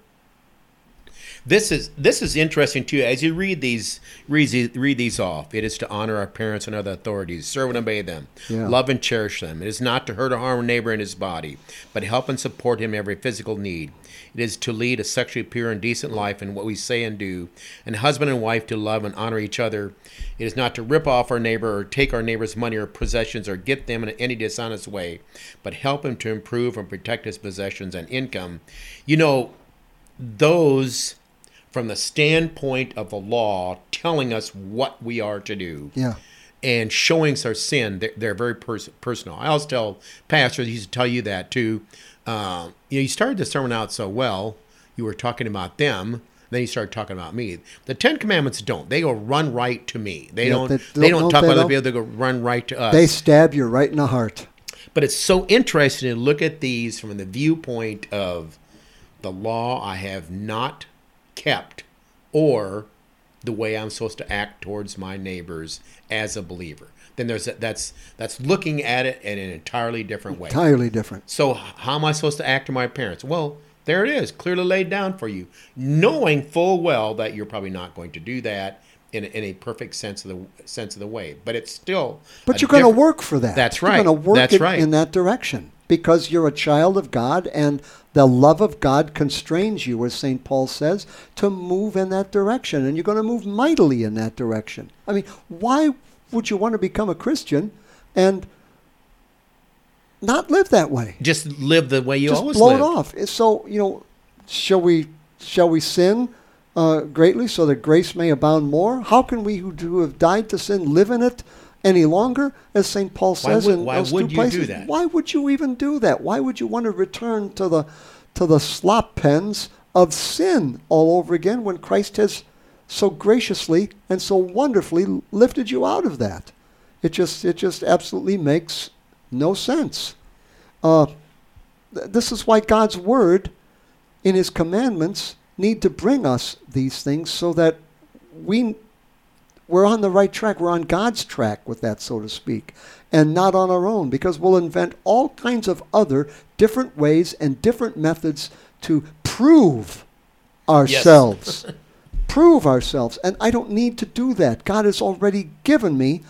This is this is interesting too. As you read these read, read these off, it is to honor our parents and other authorities, serve and obey them, yeah. love and cherish them. It is not to hurt or harm a neighbor in his body, but help and support him in every physical need. It is to lead a sexually pure and decent life in what we say and do, and husband and wife to love and honor each other. It is not to rip off our neighbor or take our neighbor's money or possessions or get them in any dishonest way, but help him to improve and protect his possessions and income. You know, those from the standpoint of the law telling us what we are to do. Yeah. And showing us our sin, they're, they're very pers- personal. I always tell pastors, I used to tell you that too. Uh, you know, you started the sermon out so well. You were talking about them, then you started talking about me. The Ten Commandments don't. They go run right to me. They yeah, don't. They, they don't, don't talk they about don't. other people. They go run right to us. They stab you right in the heart. But it's so interesting to look at these from the viewpoint of the law I have not kept, or the way I'm supposed to act towards my neighbors as a believer. Then there's a, that's that's looking at it in an entirely different way. Entirely different. So how am I supposed to act to my parents? Well, there it is, clearly laid down for you, knowing full well that you're probably not going to do that in a, in a perfect sense of the sense of the way. But it's still. But you're going to work for that. That's right. You're going to work that's it right. in that direction because you're a child of God, and the love of God constrains you, as Saint Paul says, to move in that direction, and you're going to move mightily in that direction. I mean, why would you want to become a Christian and not live that way? Just live the way you Just always blow lived. it off. So, you know, shall we shall we sin uh, greatly so that grace may abound more? How can we who do have died to sin live in it any longer, as Saint Paul says why would, in why those would two you places? do that? Why would you even do that? Why would you want to return to the to the slop pens of sin all over again when Christ has so graciously and so wonderfully lifted you out of that? It just it just absolutely makes no sense. Uh, th- this is why God's word in his commandments need to bring us these things so that we we're on the right track. We're on God's track with that, so to speak, and not on our own, because we'll invent all kinds of other different ways and different methods to prove ourselves. Yes. Prove ourselves. And I don't need to do that. God has already given me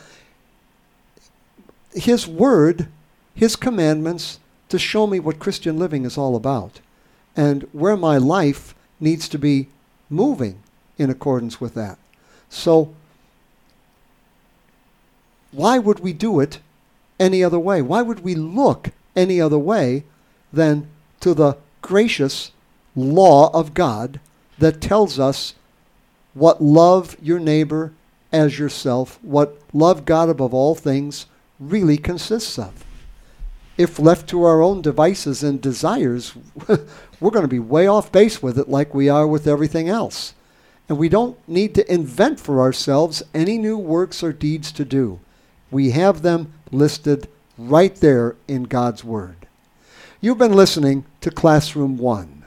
his word, his commandments, to show me what Christian living is all about and where my life needs to be moving in accordance with that. So why would we do it any other way? Why would we look any other way than to the gracious law of God that tells us what love your neighbor as yourself what love God above all things really consists of. If left to our own devices and desires, we're going to be way off base with it like we are with everything else. And we don't need to invent for ourselves any new works or deeds to do. We have them listed right there in God's Word. You've been listening to Classroom One.